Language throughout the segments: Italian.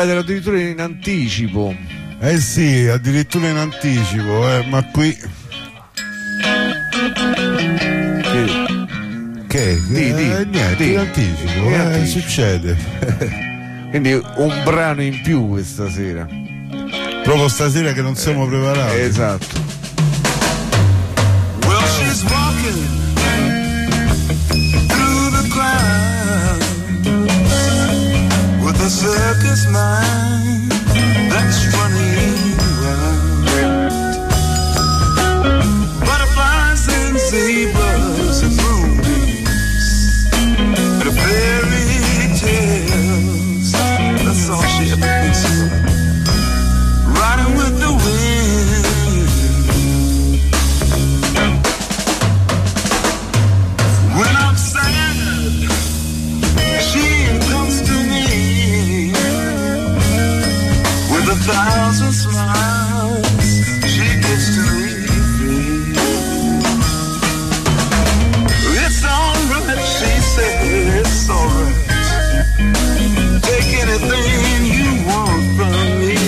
Spider addirittura in anticipo. Eh sì, addirittura in anticipo, ma qui niente, in anticipo, succede. Quindi un brano in più questa sera. Proprio stasera che non siamo preparati. Esatto. Well, she's walking through the crowd with a circus mind that's running wild. Butterflies and zebras and moonbeams and fairy tales. That's all she ever thinks of. Riding with the wind. When I'm sad, she comes to me with 1,000 smiles. She gives to me free. It's alright, she said, it's alright. Take anything you want from me.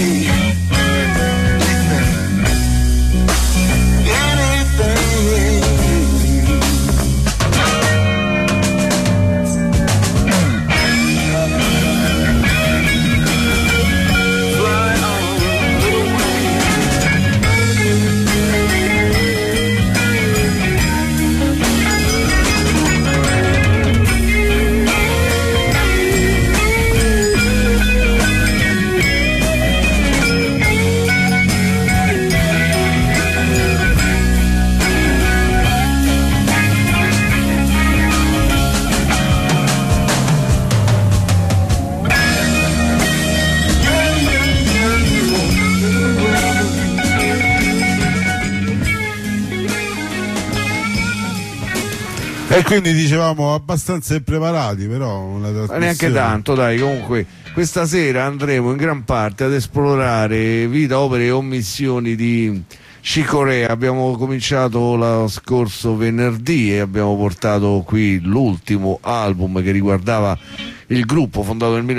E quindi dicevamo abbastanza impreparati, però una trasmissione... Neanche tanto, dai. Comunque questa sera andremo in gran parte ad esplorare vita, opere e omissioni di Chick Corea. Abbiamo cominciato lo scorso venerdì e abbiamo portato qui l'ultimo album che riguardava il gruppo fondato nel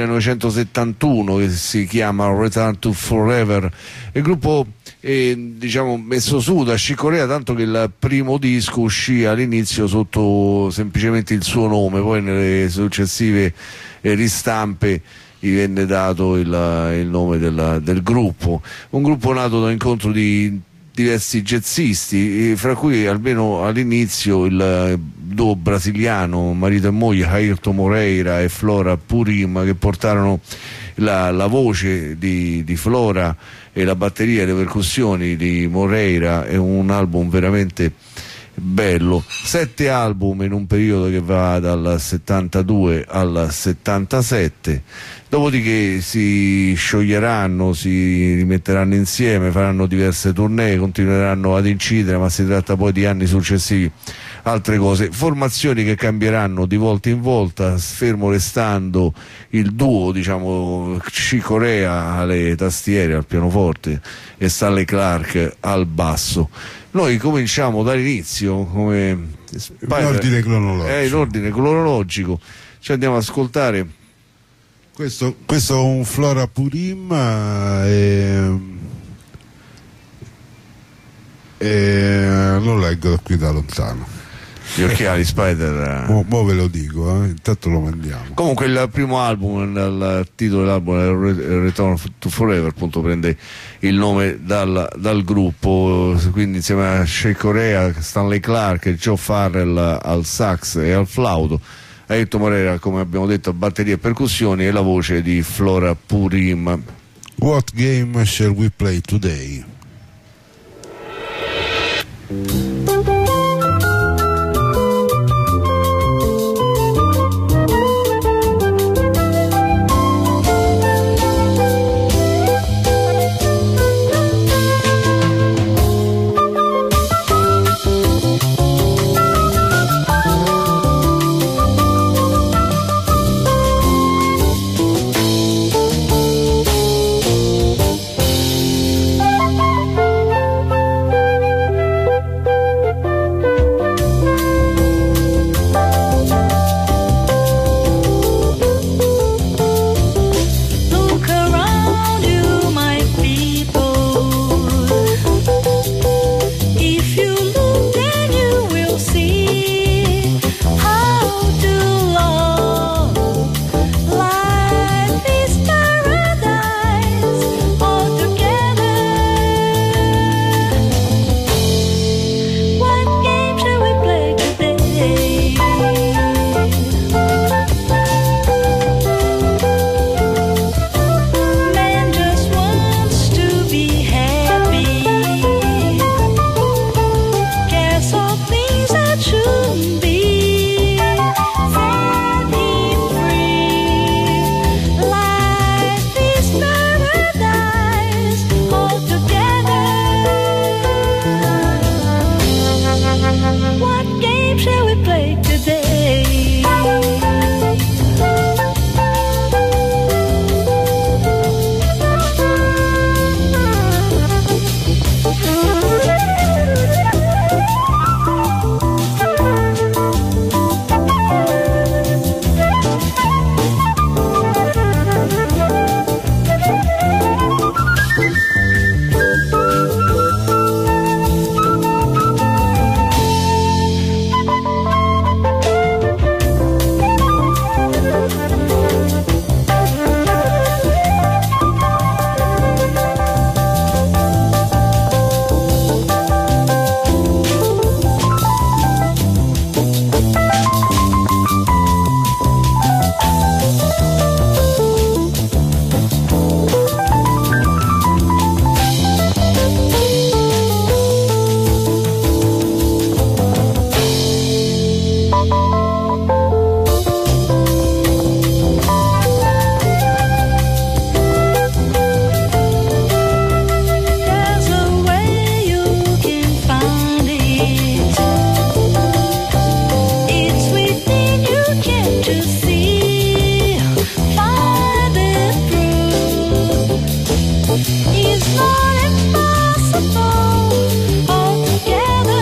1971 che si chiama Return to Forever. Il gruppo diciamo messo su da Chick Corea, tanto che il primo disco uscì all'inizio sotto semplicemente il suo nome, poi nelle successive ristampe gli venne dato il nome del gruppo. Un gruppo nato da incontro di diversi jazzisti, fra cui almeno all'inizio il duo brasiliano marito e moglie Ayrton Moreira e Flora Purim, che portarono la voce di Flora e la batteria e le percussioni di Moreira. È un album veramente bello, 7 album in un periodo che va dal 72 al 77, dopodiché si scioglieranno, si rimetteranno insieme, faranno diverse tournée, continueranno ad incidere, ma si tratta poi di anni successivi altre cose, formazioni che cambieranno di volta in volta, fermo restando il duo, diciamo, Chick Corea alle tastiere, al pianoforte e Stanley Clarke al basso. Noi cominciamo dall'inizio, come in ordine cronologico. In ordine cronologico ci andiamo ad ascoltare questo è un Flora Purim non leggo da qui da lontano. Gli occhiali Spider. Mo ve lo dico, intanto lo mandiamo. Comunque il primo album, il titolo dell'album Return to Forever, appunto prende il nome dal gruppo, quindi insieme a Chick Corea, Stanley Clarke, Joe Farrell al sax e al flauto, Ayrton Moreira, come abbiamo detto, a batteria e percussioni, e la voce di Flora Purim. What game shall we play today? is not impossible altogether.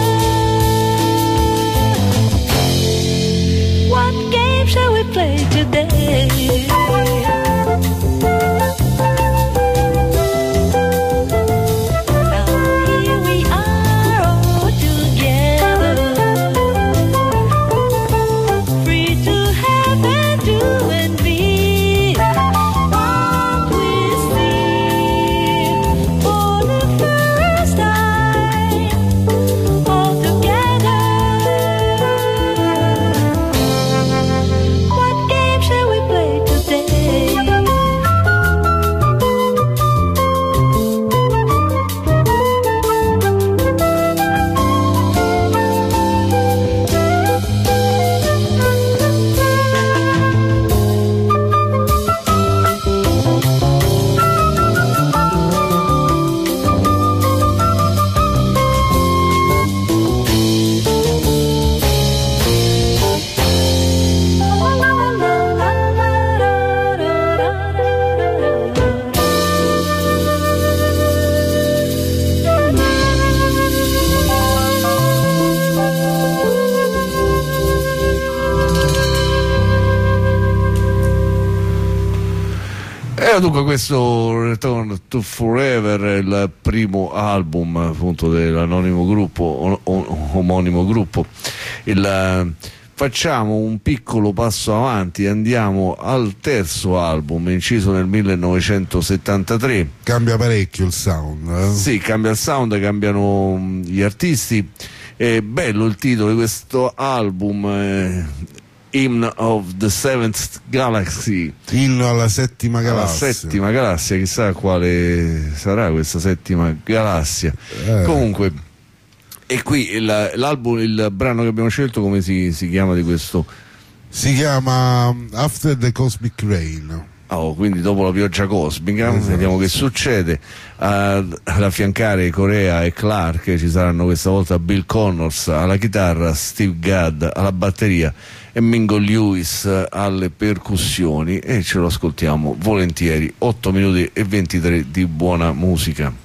What game shall we play today? Dunque questo Return to Forever è il primo album appunto dell'anonimo gruppo, omonimo gruppo. Facciamo un piccolo passo avanti e andiamo al terzo album, inciso nel 1973. Cambia parecchio il sound. Sì, cambia il sound, cambiano gli artisti. È bello il titolo di questo album, Hymn of the Seventh Galaxy. Inno alla settima galassia. La settima galassia, chissà quale sarà questa settima galassia. Comunque, e qui l'album, il brano che abbiamo scelto, come si chiama di questo? Si chiama After the Cosmic Rain. Oh, quindi dopo la pioggia cosmica, vediamo che succede. Ad affiancare Corea e Clark ci saranno questa volta Bill Connors alla chitarra, Steve Gadd alla batteria e Mingo Lewis alle percussioni, e ce lo ascoltiamo volentieri. 8 minuti e 23 di buona musica.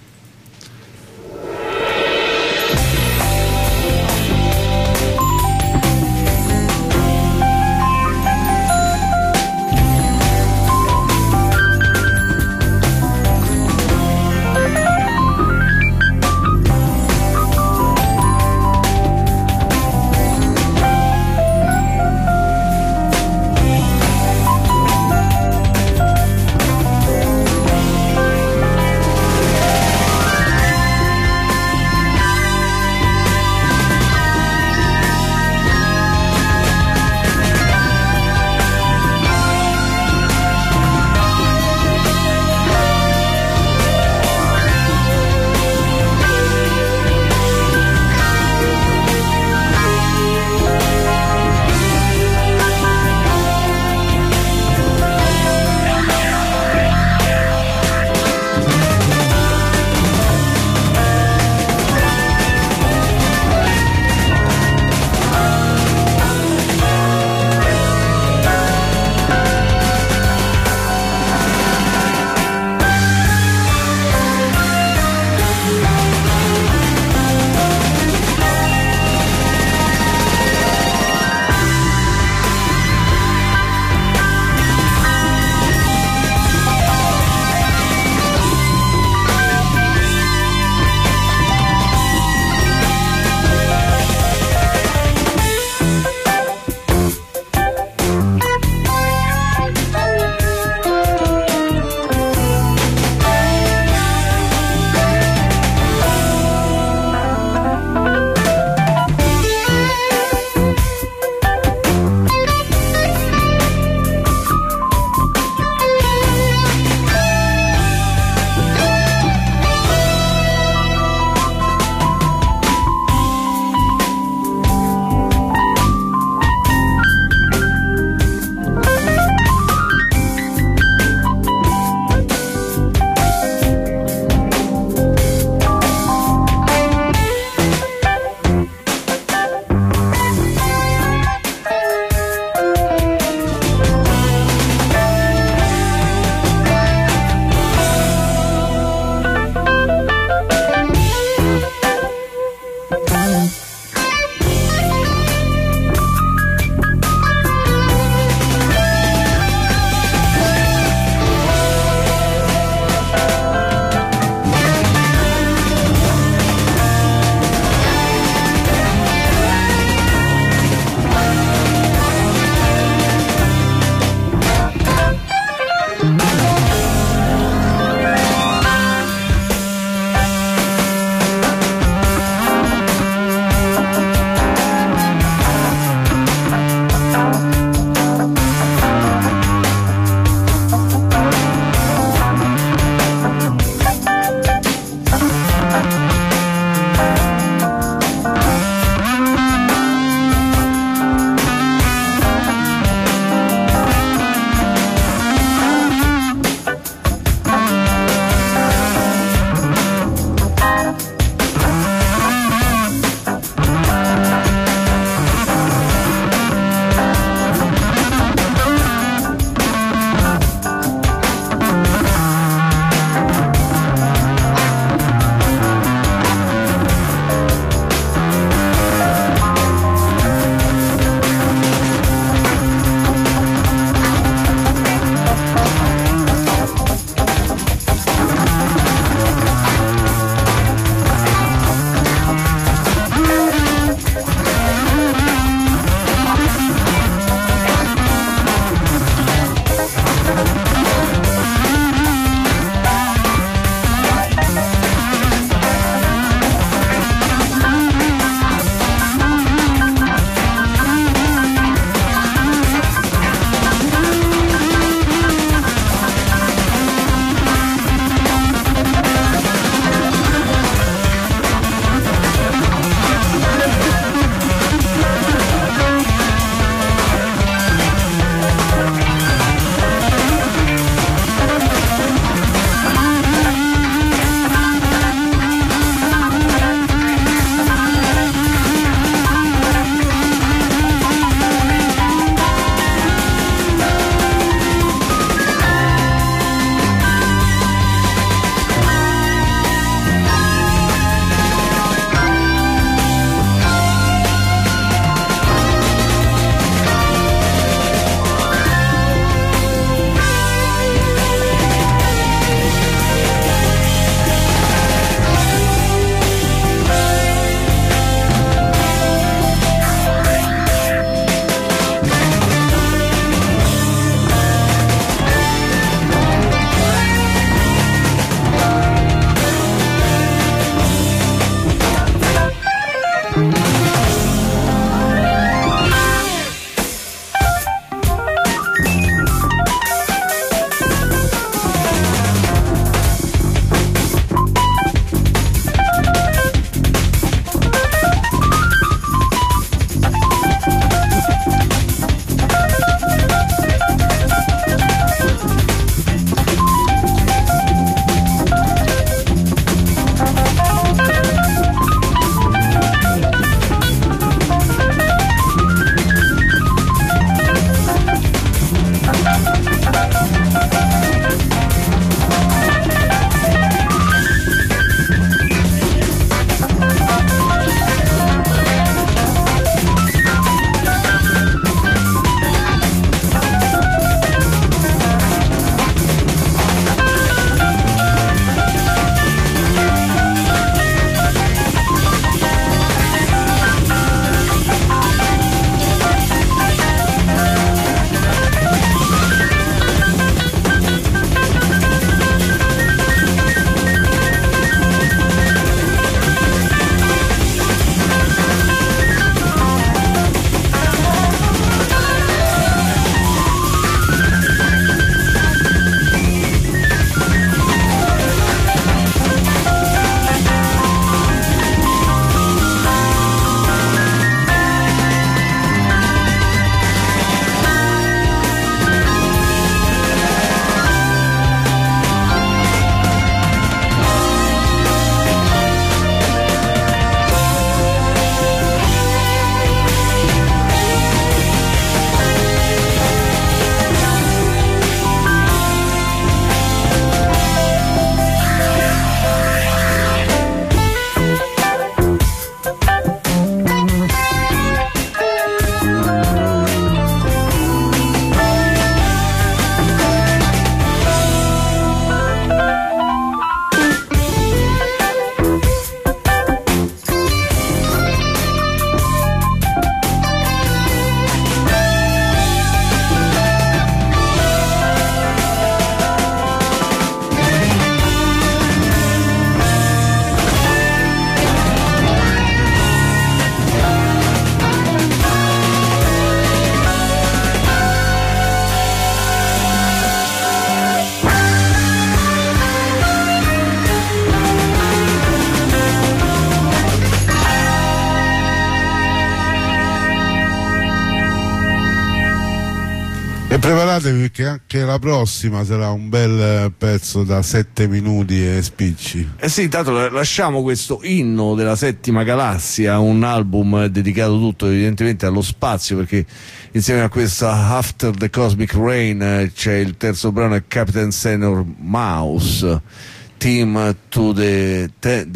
preparatevi perché anche la prossima sarà un bel pezzo da 7 minuti e spicci. Eh sì, intanto lasciamo questo inno della settima galassia, un album dedicato tutto evidentemente allo spazio, perché insieme a questa After the Cosmic Rain c'è il terzo brano, è Captain Senior Mouse, Team to the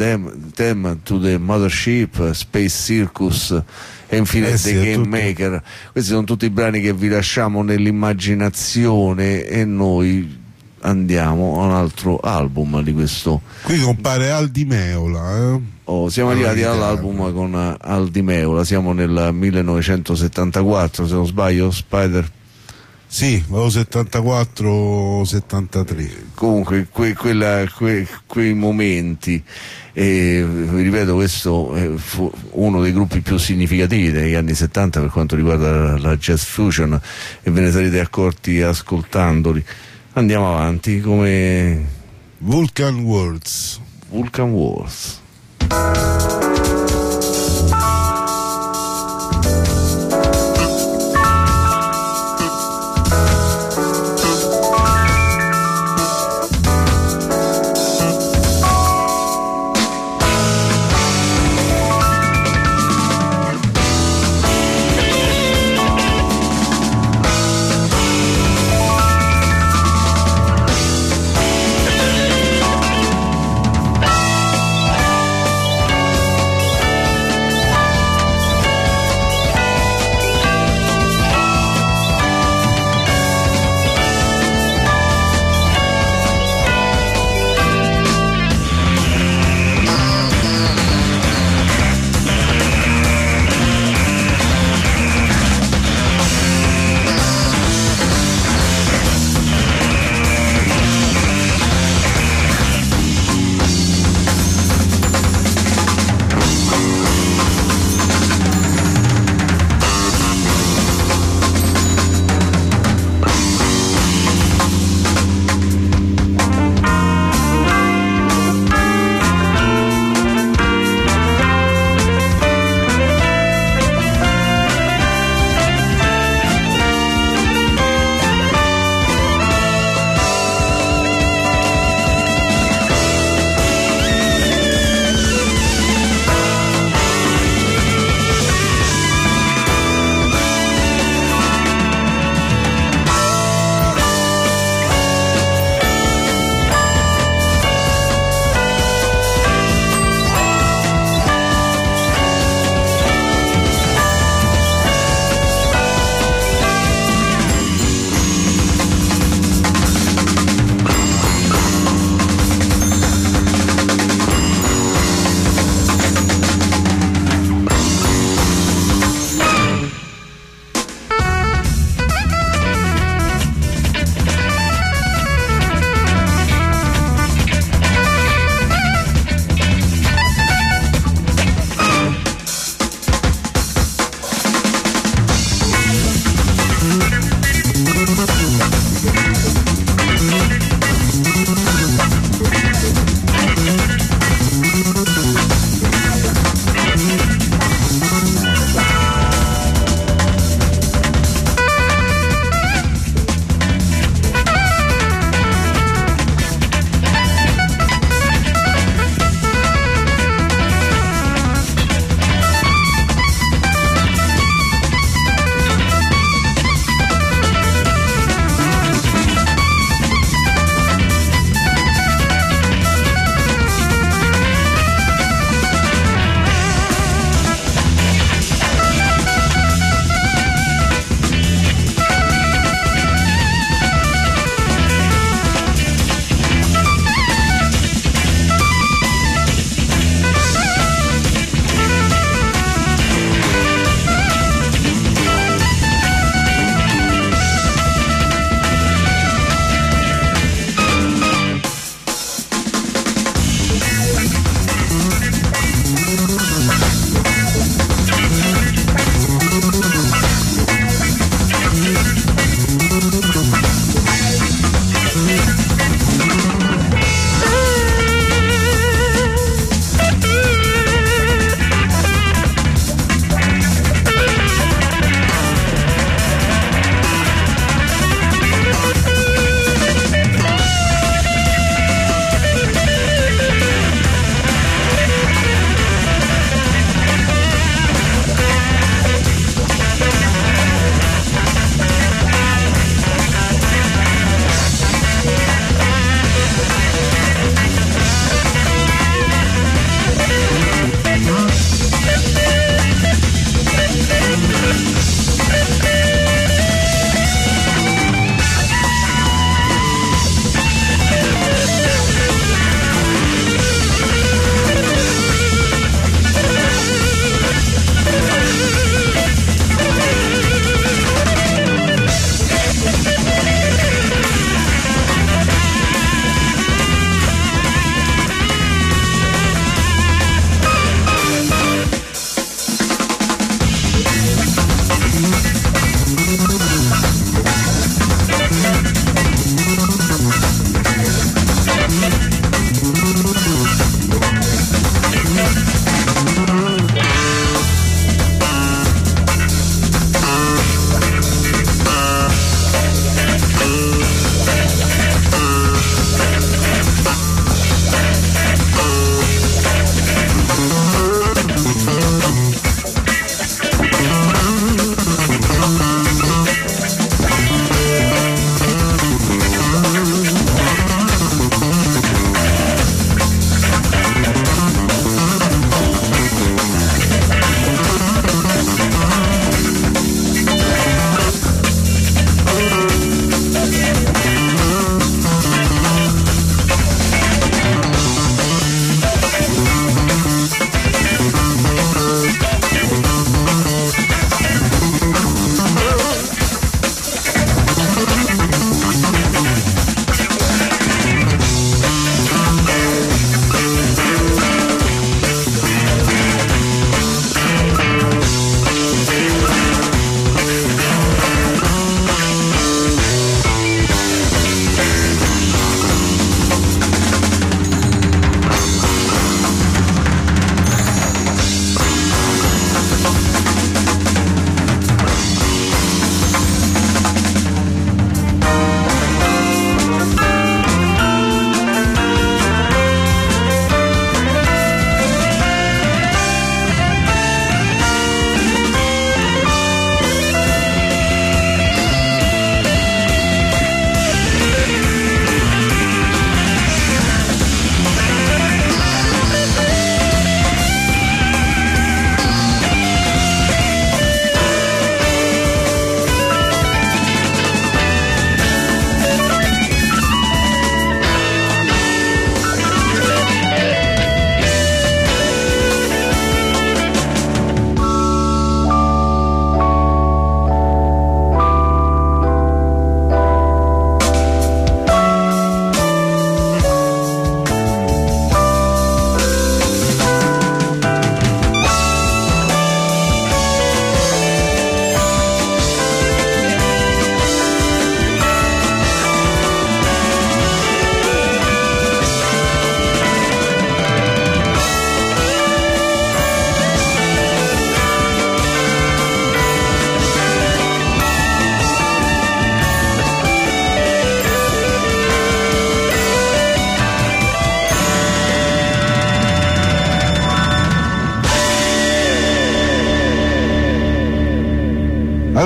Mothership, Space Circus e infine sì, The Game Maker. Questi sono tutti i brani che vi lasciamo nell'immaginazione e noi andiamo a un altro album di questo. Qui compare Aldi Meola, siamo arrivati all'album con Aldi Meola, siamo nel 1974 se non sbaglio, Spider. Sì, avevo 74 73. Comunque quei momenti, vi ripeto, questo fu uno dei gruppi più significativi degli anni 70 per quanto riguarda la jazz fusion, e ve ne sarete accorti ascoltandoli. Andiamo avanti come Vulcan Worlds. Vulcan Wars. Thank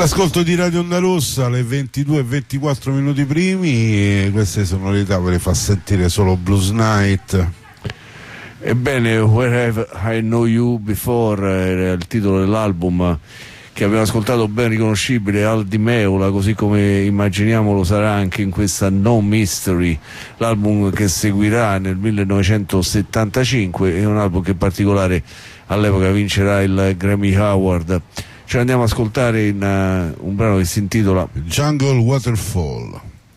All'ascolto di Radio Onda Rossa alle 22:24 minuti primi, queste sonorità ve le fa sentire solo Blues Night. Ebbene, Where Have I Know You Before era il titolo dell'album che abbiamo ascoltato, ben riconoscibile, Al Di Meola, così come immaginiamo lo sarà anche in questa No Mystery, l'album che seguirà nel 1975. È un album che in particolare all'epoca vincerà il Grammy Award. Ci andiamo ad ascoltare in un brano che si intitola Jungle Waterfall.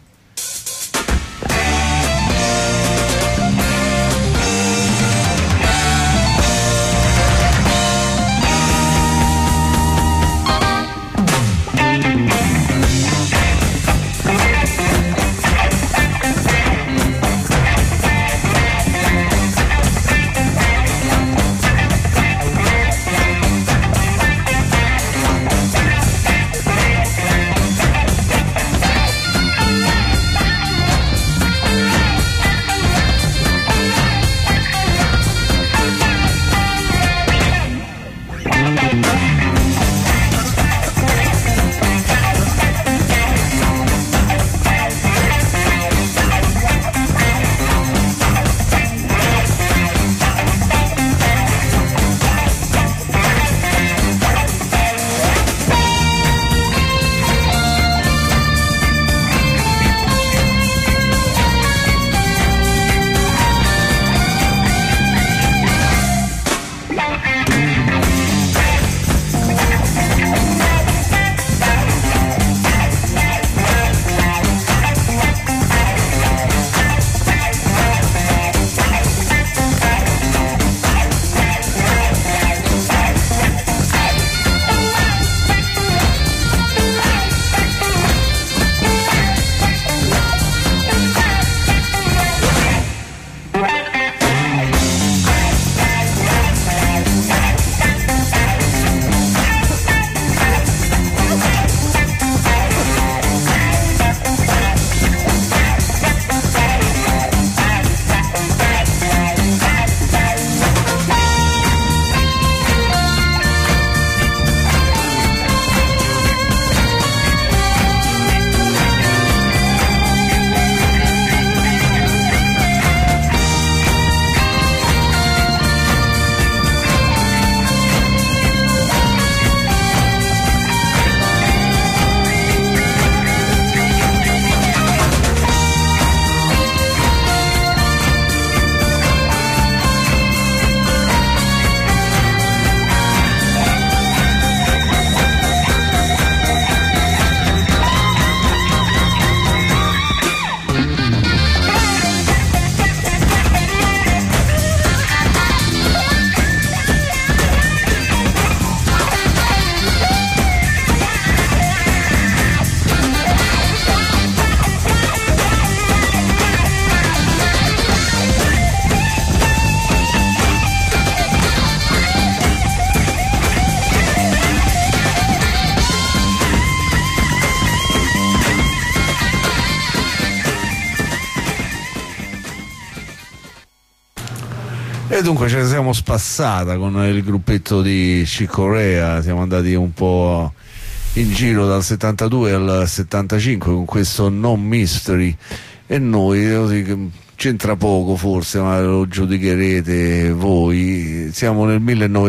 E dunque ce ne siamo spassata con il gruppetto di Chick Corea, siamo andati un po' in giro dal 72 al 75 con questo No Mystery, e noi, così, c'entra poco forse, ma lo giudicherete voi, siamo nel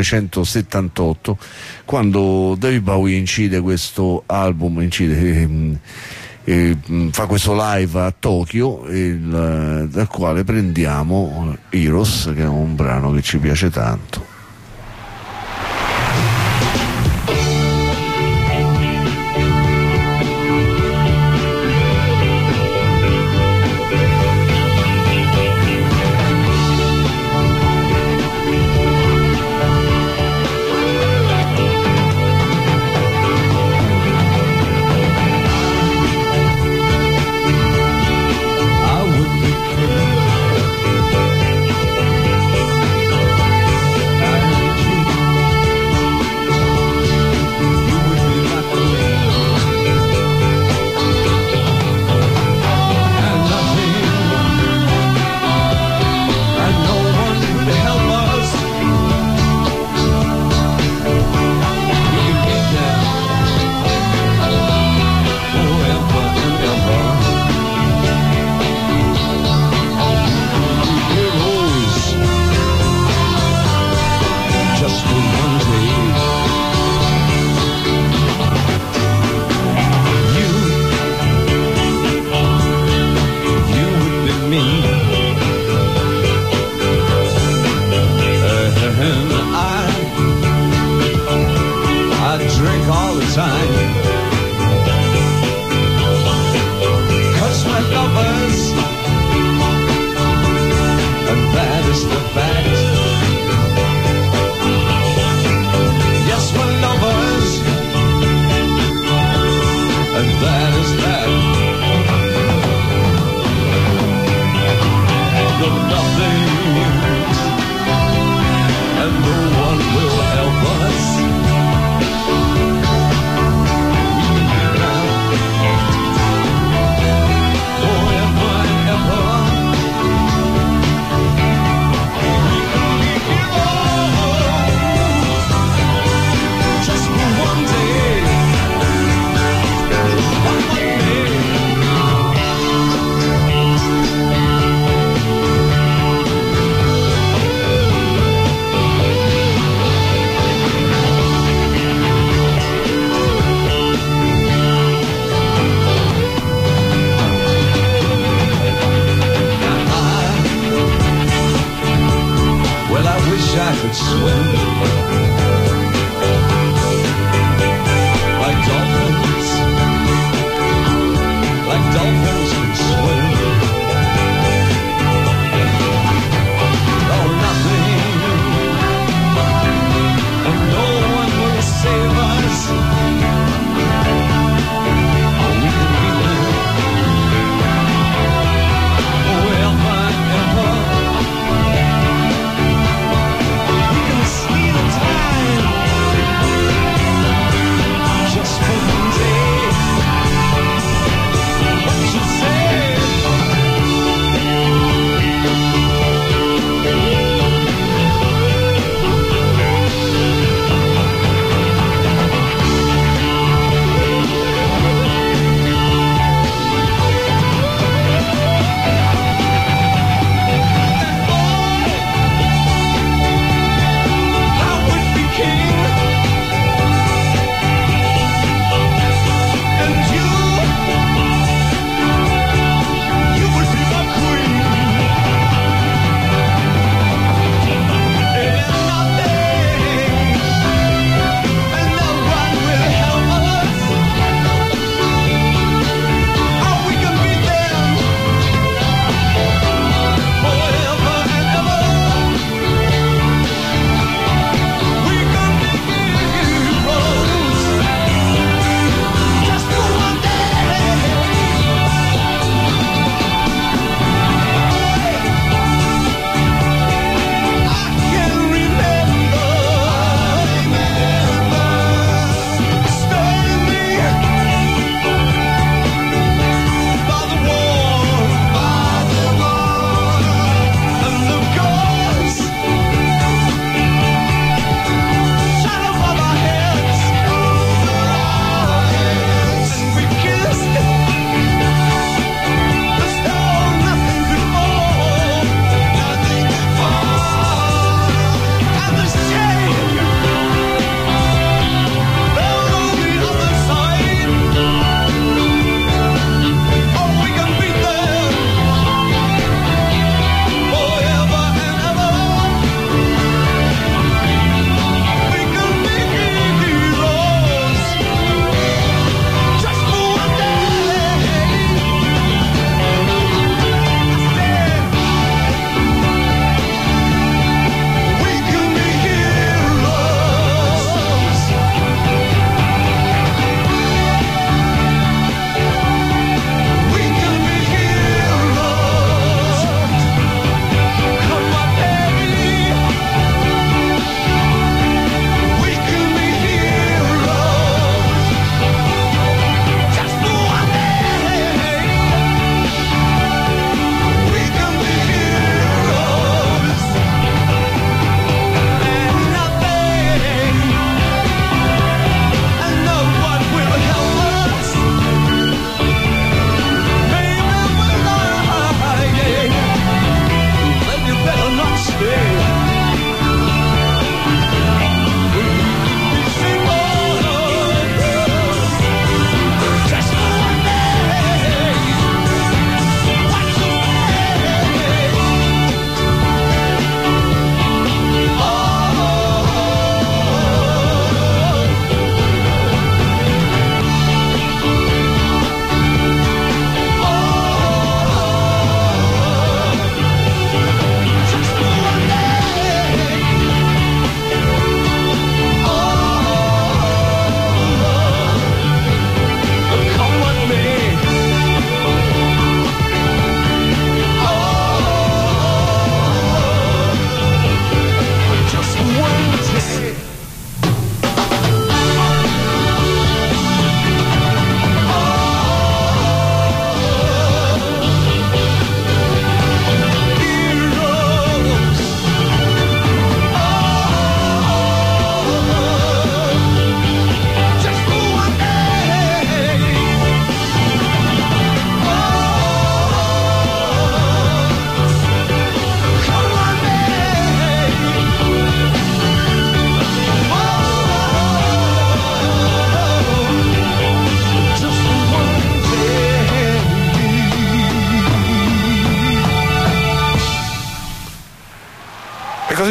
1978 quando David Bowie incide questo album, fa questo live a Tokyo, dal quale prendiamo Heroes, che è un brano che ci piace tanto. I time. 'Cause we're lovers, and that is the fact. Yes, we're lovers, and that is that. The nothings, and no one will help us. Forever and ever, we can leave it all, just for one day, one day. Well, I wish I could swim like dolphins can swim. Oh, nothing, and no one will save us. Oh, we can be there forever and ever. We can steal time just for one day. What you say?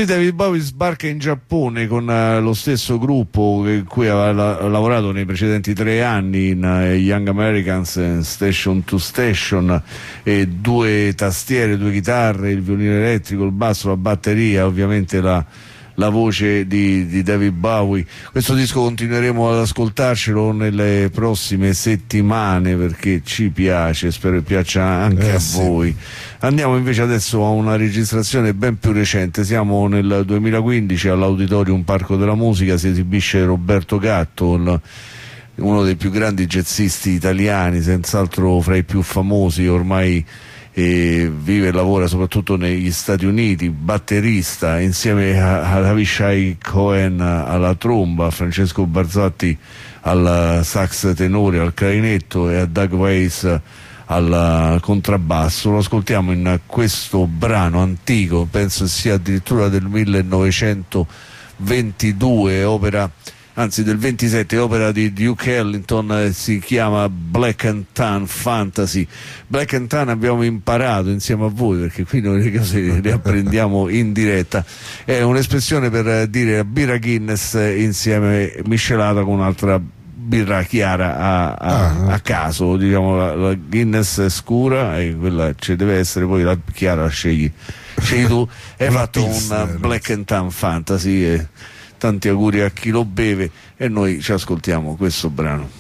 Così David Bowie sbarca in Giappone con lo stesso gruppo in cui aveva lavorato nei precedenti 3 anni, in Young Americans, Station to Station, e 2 tastiere, 2 chitarre, il violino elettrico, il basso, la batteria, ovviamente la voce di David Bowie. Questo disco continueremo ad ascoltarcelo nelle prossime settimane perché ci piace, spero che piaccia anche a voi. Andiamo invece adesso a una registrazione ben più recente. Siamo nel 2015 all'Auditorium Parco della Musica, si esibisce Roberto Gatto, uno dei più grandi jazzisti italiani, senz'altro fra i più famosi, ormai vive e lavora soprattutto negli Stati Uniti, batterista, insieme ad Avishai Cohen alla tromba, a Francesco Barzotti al sax tenore, al clarinetto e a Doug Weiss al contrabbasso. Lo ascoltiamo in questo brano antico, penso sia addirittura del 1922, opera, anzi del 27, opera di Duke Ellington, si chiama Black and Tan Fantasy. Black and Tan abbiamo imparato insieme a voi, perché qui noi le cose le apprendiamo in diretta, è un'espressione per dire birra Guinness insieme miscelata con un'altra birra chiara a caso, diciamo la Guinness è scura e quella ci deve essere, poi la chiara la scegli tu. Hai fatto un Black and Tan Fantasy e tanti auguri a chi lo beve, e noi ci ascoltiamo questo brano.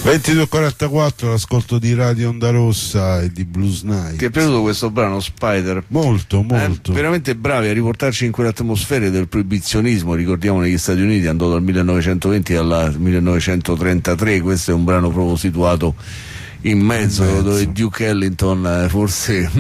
22:44, l'ascolto di Radio Onda Rossa e di Blues Night. Ti è piaciuto questo brano, Spider? Molto, molto. Veramente bravi a riportarci in quelle atmosfere del proibizionismo. Ricordiamo, negli Stati Uniti andò dal 1920 al 1933. Questo è un brano proprio situato in mezzo. Dove Duke Ellington forse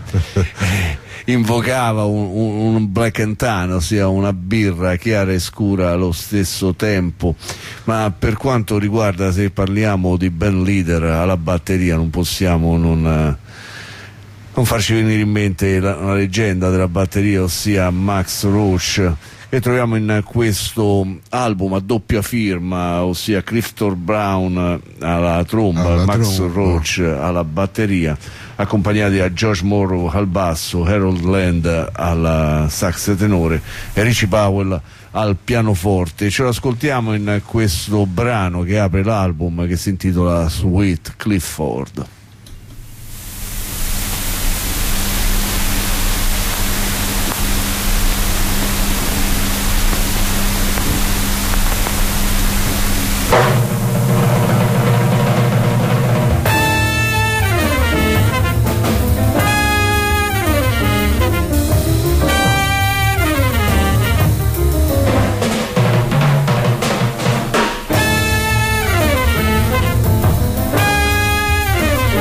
invocava un black and tan, ossia una birra chiara e scura allo stesso tempo. Ma per quanto riguarda, se parliamo di band leader alla batteria, non possiamo non farci venire in mente una leggenda della batteria, ossia Max Roach, che troviamo in questo album a doppia firma, ossia Clifton Brown alla tromba, Max Roach alla batteria, accompagnati da George Morrow al basso, Harold Land al sax tenore e Richie Powell al pianoforte. Ce lo ascoltiamo in questo brano che apre l'album, che si intitola Sweet Clifford. Sweet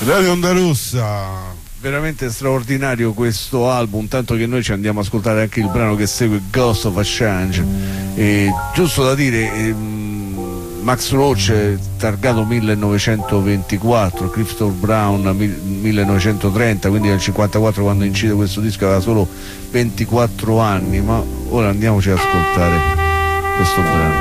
Radio Onda Rossa. Veramente straordinario questo album, tanto che noi ci andiamo a ascoltare anche il brano che segue, Ghost of a Change. Giusto da dire, Max Roach targato 1924, Clifton Brown 1930, quindi nel 54 quando incide questo disco aveva solo 24 anni, ma ora andiamoci ad ascoltare questo brano.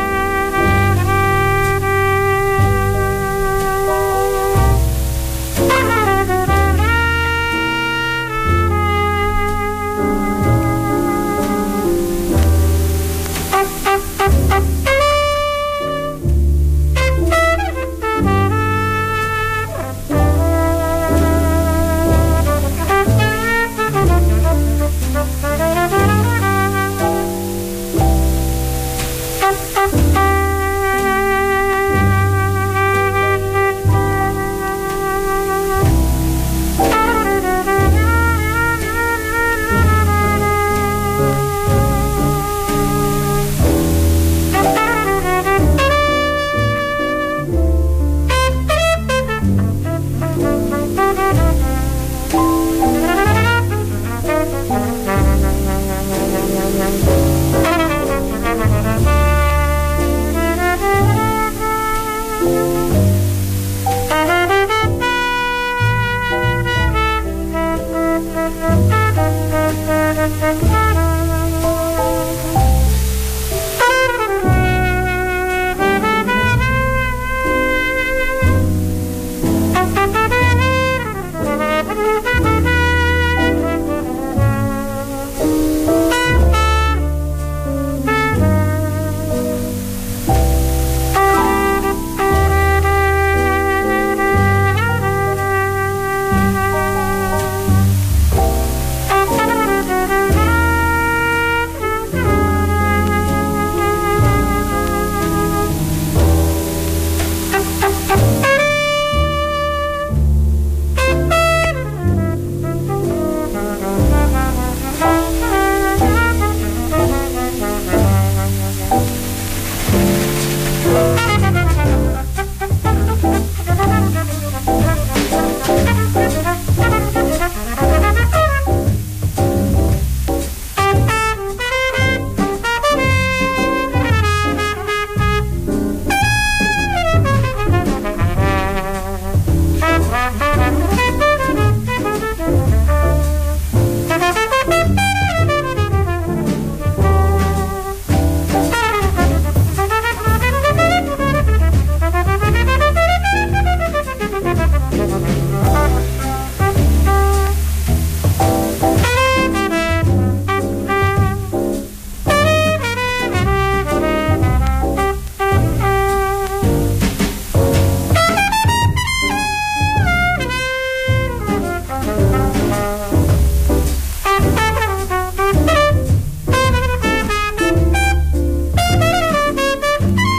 Thank you.